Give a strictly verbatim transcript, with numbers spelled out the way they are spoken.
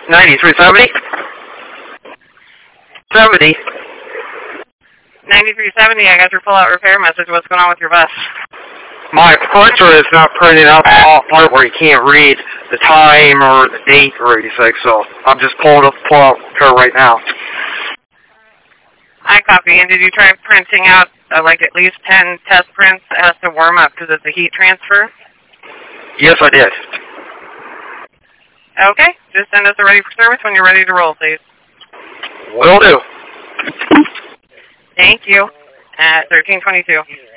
ninety-three seventy? seventy. ninety-three seventy, I got your pull-out repair message. What's going on with your bus? My printer is not printing out the hot part where you can't read the time or the date or anything, so I'm just pulling up the pull-out repair right now. I copy. And did you try printing out uh, like at least ten test prints? It has to warm up because it's a heat transfer. Yes, I did. Okay. Just send us a ready for service when you're ready to roll, please. Will do. Thank you. At thirteen twenty-two.